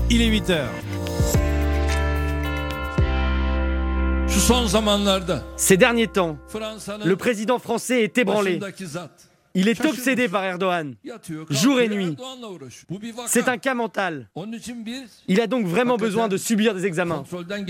Il est 8h. Ces derniers temps, le président français est ébranlé. Il est obsédé par Erdogan, jour et nuit. C'est un cas mental. Il a donc vraiment besoin de subir des examens.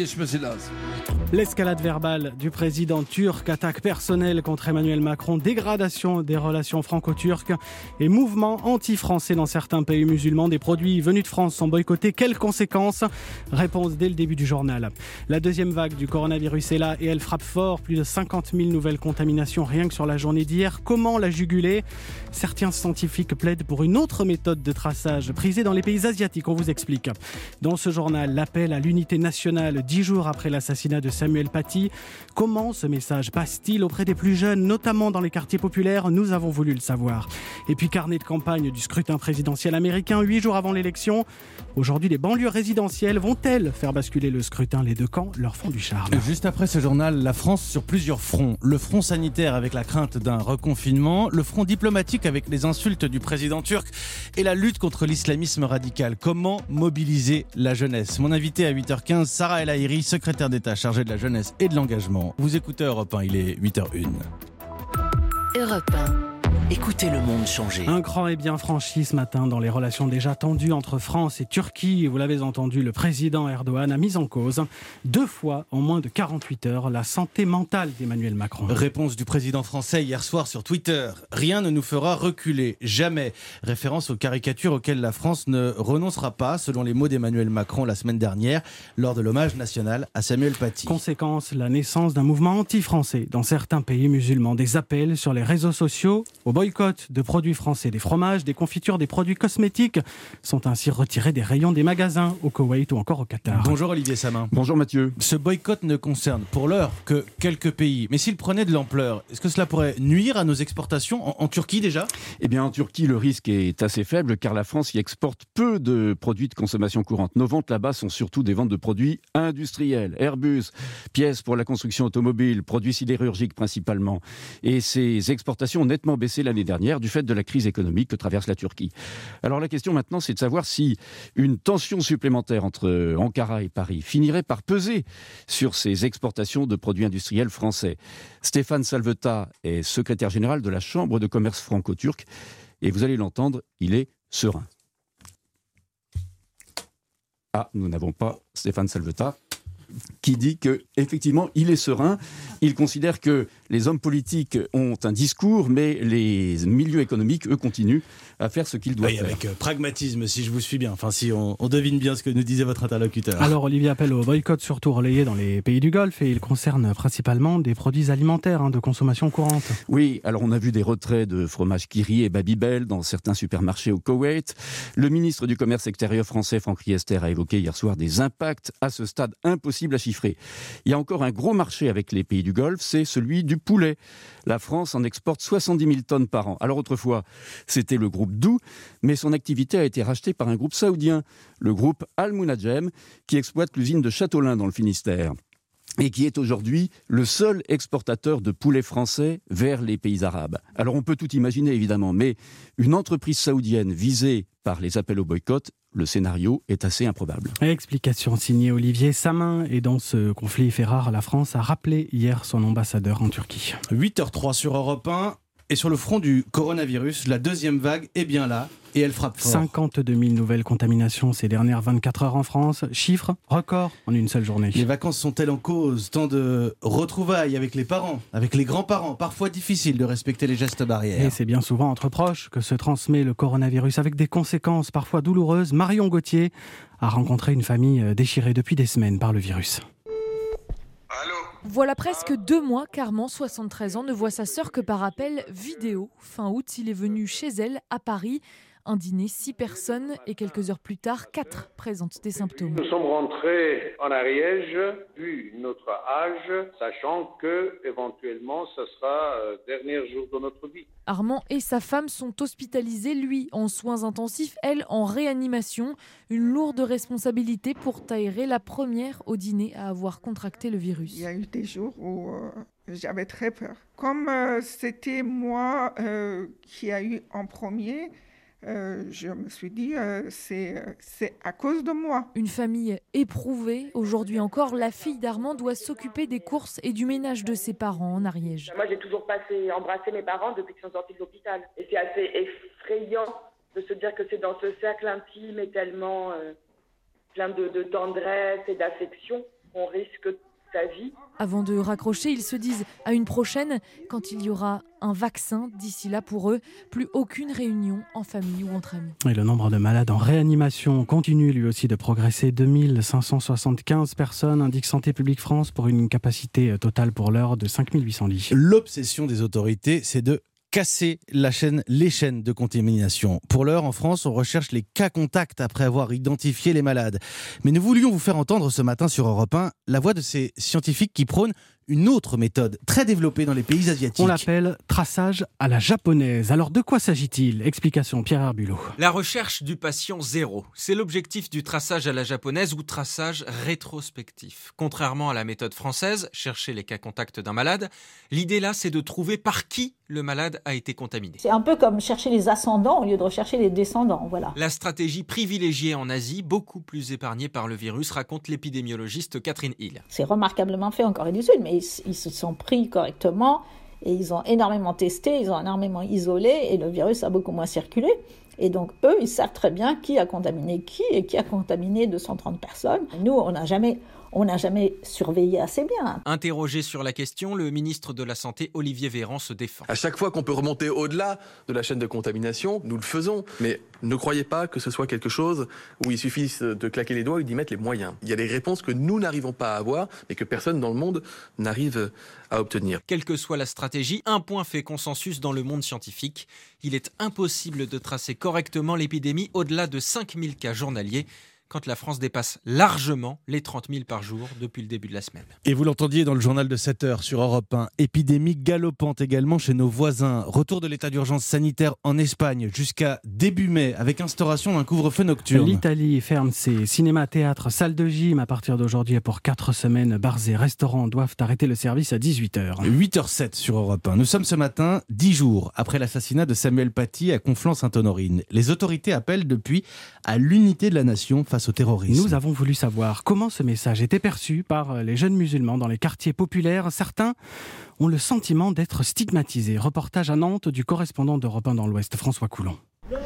L'escalade verbale du président turc, attaque personnelle contre Emmanuel Macron, dégradation des relations franco-turques et mouvements anti-français dans certains pays musulmans. Des produits venus de France sont boycottés. Quelles conséquences ? Réponse dès le début du journal. La deuxième vague du coronavirus est là et elle frappe fort. Plus de 50 000 nouvelles contaminations rien que sur la journée d'hier. Comment la juguler ? Certains scientifiques plaident pour une autre méthode de traçage prisée dans les pays asiatiques. On vous explique. Dans ce journal, l'appel à l'unité nationale 10 jours après l'assassinat de Samuel Paty. Comment ce message passe-t-il auprès des plus jeunes, notamment dans les quartiers populaires ? Nous avons voulu le savoir. Et puis carnet de campagne du scrutin présidentiel américain, 8 jours avant l'élection. Aujourd'hui, les banlieues résidentielles vont-elles faire basculer le scrutin ? Les deux camps leur font du charme. Juste après ce journal, la France sur plusieurs fronts. Le front sanitaire avec la crainte d'un reconfinement, le front diplomatique avec les insultes du président turc et la lutte contre l'islamisme radical. Comment mobiliser la jeunesse ? Mon invité à 8h15, Sarah El Haïry, secrétaire d'État chargée de la jeunesse et de l'engagement. Vous écoutez Europe 1, il est 8h01. Europe 1. Écoutez le monde changer. Un cran est bien franchi ce matin dans les relations déjà tendues entre France et Turquie. Vous l'avez entendu, le président Erdogan a mis en cause 2 fois en moins de 48 heures la santé mentale d'Emmanuel Macron. Réponse du président français hier soir sur Twitter. Rien ne nous fera reculer, jamais. Référence aux caricatures auxquelles la France ne renoncera pas, selon les mots d'Emmanuel Macron la semaine dernière, lors de l'hommage national à Samuel Paty. Conséquence, la naissance d'un mouvement anti-français dans certains pays musulmans. Des appels sur les réseaux sociaux au boycott de produits français, des fromages, des confitures, des produits cosmétiques sont ainsi retirés des rayons des magasins au Koweït ou encore au Qatar. Bonjour Olivier Samin. Bonjour Mathieu. Ce boycott ne concerne pour l'heure que quelques pays. Mais s'il prenait de l'ampleur, est-ce que cela pourrait nuire à nos exportations en Turquie déjà ? Eh bien en Turquie, le risque est assez faible car la France y exporte peu de produits de consommation courante. Nos ventes là-bas sont surtout des ventes de produits industriels, Airbus, pièces pour la construction automobile, produits sidérurgiques principalement. Et ces exportations ont nettement baissé l'année dernière du fait de la crise économique que traverse la Turquie. Alors la question maintenant, c'est de savoir si une tension supplémentaire entre Ankara et Paris finirait par peser sur ces exportations de produits industriels français. Stéphane Salveta est secrétaire général de la Chambre de commerce franco-turque et vous allez l'entendre, il est serein. Ah, nous n'avons pas Stéphane Salveta qui dit qu'effectivement, il est serein. Il considère que les hommes politiques ont un discours, mais les milieux économiques, eux, continuent à faire ce qu'ils doivent faire. Avec pragmatisme, si je vous suis bien. Enfin, si on devine bien ce que nous disait votre interlocuteur. Alors, Olivier appelle au boycott surtout relayé dans les pays du Golfe et il concerne principalement des produits alimentaires de consommation courante. Oui, alors on a vu des retraits de fromage Kiri et Babybel dans certains supermarchés au Koweït. Le ministre du Commerce extérieur français, Franck Riester, a évoqué hier soir des impacts à ce stade impossible à chiffrer. Il y a encore un gros marché avec les pays du Golfe, c'est celui du poulet. La France en exporte 70 000 tonnes par an. Alors autrefois, c'était le groupe Doux, mais son activité a été rachetée par un groupe saoudien, le groupe Al Munajem, qui exploite l'usine de Châteaulin dans le Finistère et qui est aujourd'hui le seul exportateur de poulet français vers les pays arabes. Alors on peut tout imaginer évidemment, mais une entreprise saoudienne visée par les appels au boycott, le scénario est assez improbable. Explication signée Olivier Samin. Et dans ce conflit fait rare, la France a rappelé hier son ambassadeur en Turquie. 8h03 sur Europe 1. Et sur le front du coronavirus, la deuxième vague est bien là et elle frappe fort. 52 000 nouvelles contaminations ces dernières 24 heures en France. Chiffre record en une seule journée. Les vacances sont-elles en cause ? Tant de retrouvailles avec les parents, avec les grands-parents. Parfois difficile de respecter les gestes barrières. Et c'est bien souvent entre proches que se transmet le coronavirus avec des conséquences parfois douloureuses. Marion Gauthier a rencontré une famille déchirée depuis des semaines par le virus. Voilà presque 2 mois qu'Armand, 73 ans, ne voit sa sœur que par appel vidéo. Fin août, il est venu chez elle, à Paris. Un dîner, 6 personnes et quelques heures plus tard, 4 présentent des symptômes. Nous sommes rentrés en Ariège, vu notre âge, sachant que éventuellement ce sera le dernier jour de notre vie. Armand et sa femme sont hospitalisés, lui en soins intensifs, elle en réanimation. Une lourde responsabilité pour Tahiré, la première au dîner à avoir contracté le virus. Il y a eu des jours où j'avais très peur. Comme c'était moi qui a eu en premier, je me suis dit, c'est à cause de moi. Une famille éprouvée. Aujourd'hui encore, la fille d'Armand doit s'occuper des courses et du ménage de ses parents en Ariège. Moi, j'ai toujours embrassé mes parents depuis qu'ils sont sortis de l'hôpital. Et c'est assez effrayant de se dire que c'est dans ce cercle intime et tellement plein de tendresse et d'affection qu'on risque sa vie. Avant de raccrocher, ils se disent à une prochaine quand il y aura un vaccin. D'ici là, pour eux, plus aucune réunion en famille ou entre amis. Et le nombre de malades en réanimation continue lui aussi de progresser. 2575 personnes, indique Santé publique France, pour une capacité totale pour l'heure de 5800 lits. L'obsession des autorités, c'est de casser les chaînes de contamination. Pour l'heure, en France, on recherche les cas contacts après avoir identifié les malades. Mais nous voulions vous faire entendre ce matin sur Europe 1 la voix de ces scientifiques qui prônent une autre méthode très développée dans les pays asiatiques. On l'appelle traçage à la japonaise. Alors de quoi s'agit-il ? Explication Pierre Herbulot. La recherche du patient zéro, c'est l'objectif du traçage à la japonaise ou traçage rétrospectif. Contrairement à la méthode française, chercher les cas contacts d'un malade, l'idée là c'est de trouver par qui le malade a été contaminé. C'est un peu comme chercher les ascendants au lieu de rechercher les descendants, voilà. La stratégie privilégiée en Asie, beaucoup plus épargnée par le virus, raconte l'épidémiologiste Catherine Hill. C'est remarquablement fait en Corée du Sud, mais ils se sont pris correctement et ils ont énormément testé, ils ont énormément isolé et le virus a beaucoup moins circulé. Et donc eux, ils savent très bien qui a contaminé qui et qui a contaminé 230 personnes. Nous, on n'a jamais surveillé assez bien. Interrogé sur la question, le ministre de la Santé, Olivier Véran, se défend. À chaque fois qu'on peut remonter au-delà de la chaîne de contamination, nous le faisons. Mais ne croyez pas que ce soit quelque chose où il suffit de claquer les doigts et d'y mettre les moyens. Il y a des réponses que nous n'arrivons pas à avoir et que personne dans le monde n'arrive à obtenir. Quelle que soit la stratégie, un point fait consensus dans le monde scientifique. Il est impossible de tracer correctement l'épidémie au-delà de 5000 cas journaliers, quand la France dépasse largement les 30 000 par jour depuis le début de la semaine. Et vous l'entendiez dans le journal de 7h sur Europe 1. Épidémie galopante également chez nos voisins. Retour de l'état d'urgence sanitaire en Espagne jusqu'à début mai avec instauration d'un couvre-feu nocturne. L'Italie ferme ses cinémas, théâtres, salles de gym à partir d'aujourd'hui et pour 4 semaines. Bars et restaurants doivent arrêter le service à 18h. 8h07 sur Europe 1. Nous sommes ce matin 10 jours après l'assassinat de Samuel Paty à Conflans-Sainte-Honorine. Les autorités appellent depuis à l'unité de la nation face au terrorisme. Nous avons voulu savoir comment ce message était perçu par les jeunes musulmans dans les quartiers populaires. Certains ont le sentiment d'être stigmatisés. Reportage à Nantes du correspondant d'Europe 1 dans l'Ouest, François Coulon.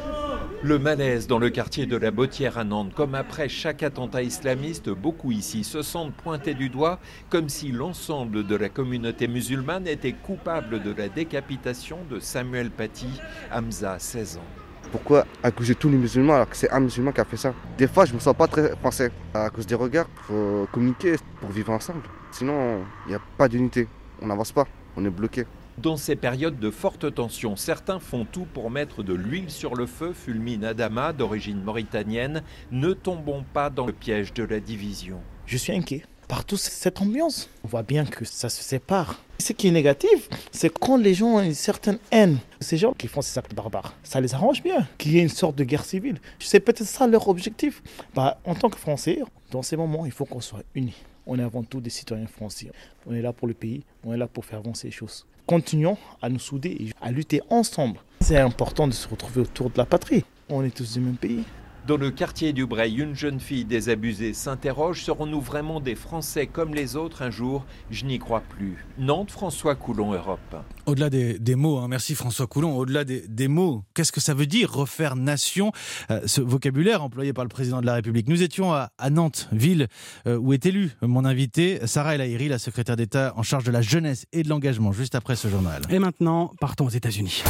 Le malaise dans le quartier de la Bottière à Nantes. Comme après chaque attentat islamiste, beaucoup ici se sentent pointés du doigt comme si l'ensemble de la communauté musulmane était coupable de la décapitation de Samuel Paty, Hamza, 16 ans. Pourquoi accuser tous les musulmans alors que c'est un musulman qui a fait ça ? Des fois, je me sens pas très français. À cause des regards, il faut communiquer pour vivre ensemble. Sinon, il n'y a pas d'unité. On n'avance pas, on est bloqué. Dans ces périodes de forte tension, certains font tout pour mettre de l'huile sur le feu, fulmine Adama, d'origine mauritanienne. Ne tombons pas dans le piège de la division. Je suis inquiet par toute cette ambiance. On voit bien que ça se sépare. Ce qui est négatif, c'est quand les gens ont une certaine haine. Ces gens qui font ces actes barbares, ça les arrange bien qu'il y ait une sorte de guerre civile. C'est peut-être ça leur objectif. En tant que Français, dans ces moments, il faut qu'on soit unis. On est avant tout des citoyens français. On est là pour le pays, on est là pour faire avancer les choses. Continuons à nous souder et à lutter ensemble. C'est important de se retrouver autour de la patrie. On est tous du même pays. Dans le quartier du Breil, une jeune fille désabusée s'interroge, serons-nous vraiment des Français comme les autres un jour ? Je n'y crois plus. Nantes, François Coulon, Europe. Au-delà des mots, merci François Coulon, au-delà des mots, qu'est-ce que ça veut dire refaire nation ? Ce vocabulaire employé par le président de la République. Nous étions à Nantes, ville où est élue mon invité, Sarah El Haïry, la secrétaire d'État en charge de la jeunesse et de l'engagement, juste après ce journal. Et maintenant, partons aux États-Unis.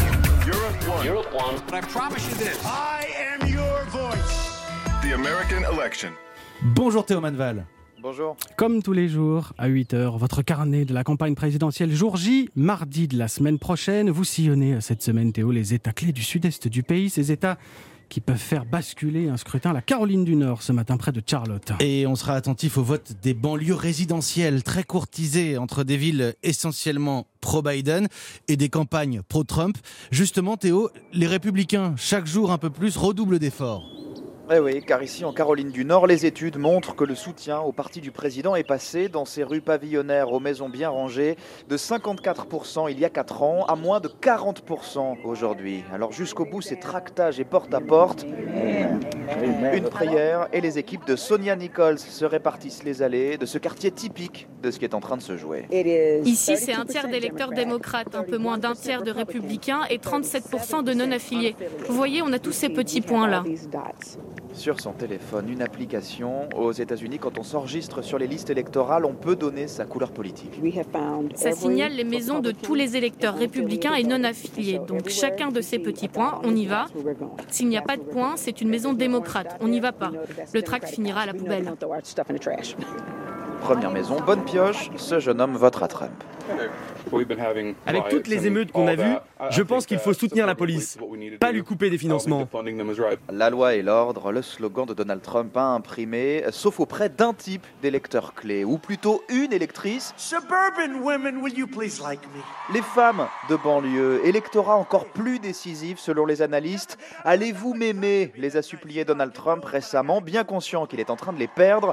Europe One. But I promise you this. I am your voice. The American election. Bonjour Théo Manval. Bonjour. Comme tous les jours, à 8h, votre carnet de la campagne présidentielle jour J, mardi de la semaine prochaine. Vous sillonnez cette semaine, Théo, les États clés du sud-est du pays, ces États qui peuvent faire basculer un scrutin à la Caroline du Nord ce matin près de Charlotte. Et on sera attentif au vote des banlieues résidentielles très courtisées entre des villes essentiellement pro-Biden et des campagnes pro-Trump. Justement, Théo, les Républicains, chaque jour un peu plus, redoublent d'efforts. Eh oui, car ici en Caroline du Nord, les études montrent que le soutien au parti du président est passé dans ces rues pavillonnaires aux maisons bien rangées de 54% il y a 4 ans à moins de 40% aujourd'hui. Alors jusqu'au bout, c'est tractage et porte-à-porte. Une prière et les équipes de Sonia Nichols se répartissent les allées de ce quartier typique de ce qui est en train de se jouer. Ici, c'est un tiers d'électeurs démocrates, un peu moins d'un tiers de républicains et 37% de non-affiliés. Vous voyez, on a tous ces petits points-là. Sur son téléphone, une application. Aux États-Unis, quand on s'enregistre sur les listes électorales, on peut donner sa couleur politique. Ça signale les maisons de tous les électeurs républicains et non affiliés. Donc chacun de ces petits points, on y va. S'il n'y a pas de points, c'est une maison démocrate. On n'y va pas. Le tract finira à la poubelle. Première maison, bonne pioche, ce jeune homme votera Trump. Avec toutes les émeutes qu'on a vues, je pense qu'il faut soutenir la police, pas lui couper des financements. La loi et l'ordre, le slogan de Donald Trump a imprimé, sauf auprès d'un type d'électeur clé, ou plutôt une électrice. Suburban women, will you please like me? Les femmes de banlieue, électorat encore plus décisif selon les analystes. Allez-vous m'aimer, les a suppliés Donald Trump récemment, bien conscient qu'il est en train de les perdre.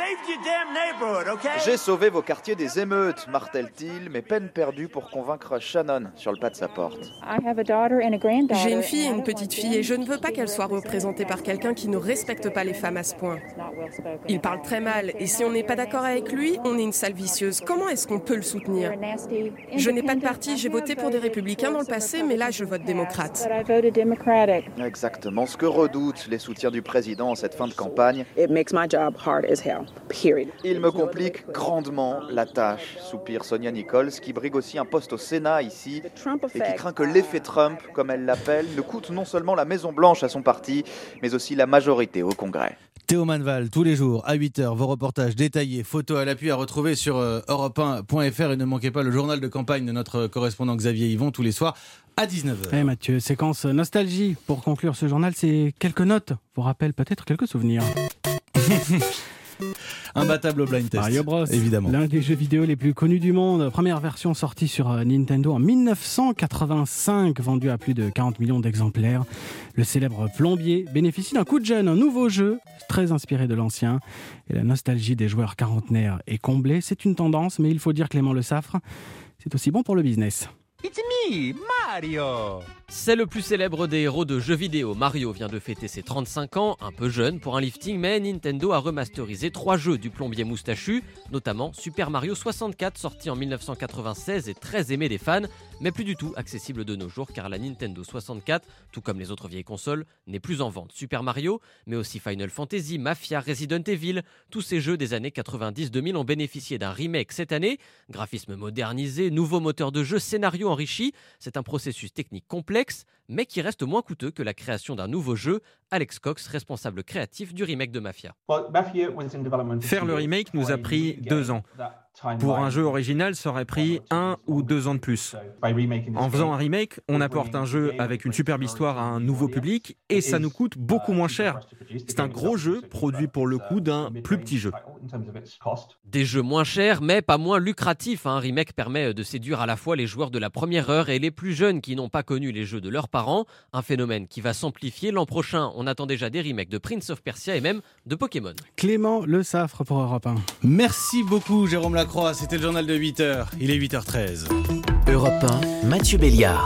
J'ai sauvé vos quartiers des émeutes, martèle-t-il, mais peine perdue pour convaincre Shannon sur le pas de sa porte. J'ai une fille et une petite fille et je ne veux pas qu'elle soit représentée par quelqu'un qui ne respecte pas les femmes à ce point. Il parle très mal et si on n'est pas d'accord avec lui, on est une sale vicieuse. Comment est-ce qu'on peut le soutenir? Je n'ai pas de parti, j'ai voté pour des républicains dans le passé, mais là je vote démocrate. Exactement ce que redoutent les soutiens du président en cette fin de campagne. Il me complique grandement la tâche, soupire Sonia Nichols, qui brigue aussi un poste au Sénat ici et qui craint que l'effet Trump, comme elle l'appelle, ne coûte non seulement la Maison-Blanche à son parti, mais aussi la majorité au Congrès. Théo Manval, tous les jours à 8h, vos reportages détaillés, photos à l'appui à retrouver sur europe1.fr et ne manquez pas le journal de campagne de notre correspondant Xavier Yvon tous les soirs à 19h. Et Mathieu, séquence nostalgie. Pour conclure ce journal, c'est quelques notes, vous rappellent peut-être quelques souvenirs. Imbattable au blind test. Mario Bros, évidemment. L'un des jeux vidéo les plus connus du monde. Première version sortie sur Nintendo en 1985, vendue à plus de 40 millions d'exemplaires. Le célèbre plombier bénéficie d'un coup de jeune, un nouveau jeu très inspiré de l'ancien. Et la nostalgie des joueurs quarantenaires est comblée. C'est une tendance, mais il faut dire Clément Le Saffre, c'est aussi bon pour le business. It's me, Mario! C'est le plus célèbre des héros de jeux vidéo. Mario vient de fêter ses 35 ans, un peu jeune pour un lifting, mais Nintendo a remasterisé 3 jeux du plombier moustachu, notamment Super Mario 64, sorti en 1996 et très aimé des fans, mais plus du tout accessible de nos jours car la Nintendo 64, tout comme les autres vieilles consoles, n'est plus en vente. Super Mario, mais aussi Final Fantasy, Mafia, Resident Evil, tous ces jeux des années 90-2000 ont bénéficié d'un remake cette année. Graphisme modernisé, nouveau moteur de jeu, scénario enrichi, c'est un processus technique complexe, mais qui reste moins coûteux que la création d'un nouveau jeu. Alex Cox, responsable créatif du remake de Mafia. Faire le remake nous a pris 2 ans. Pour un jeu original, ça aurait pris 1 ou 2 ans de plus. En faisant un remake, on apporte un jeu avec une superbe histoire à un nouveau public et ça nous coûte beaucoup moins cher. C'est un gros jeu produit pour le coût d'un plus petit jeu. Des jeux moins chers, mais pas moins lucratifs. Un remake permet de séduire à la fois les joueurs de la première heure et les plus jeunes qui n'ont pas connu les jeux de leurs parents. Un phénomène qui va s'amplifier l'an prochain. On attend déjà des remakes de Prince of Persia et même de Pokémon. Clément Le Saffre pour Europe 1. Merci beaucoup Jérôme Lacroix, c'était le journal de 8h, il est 8h13. Europe 1, Mathieu Béliard.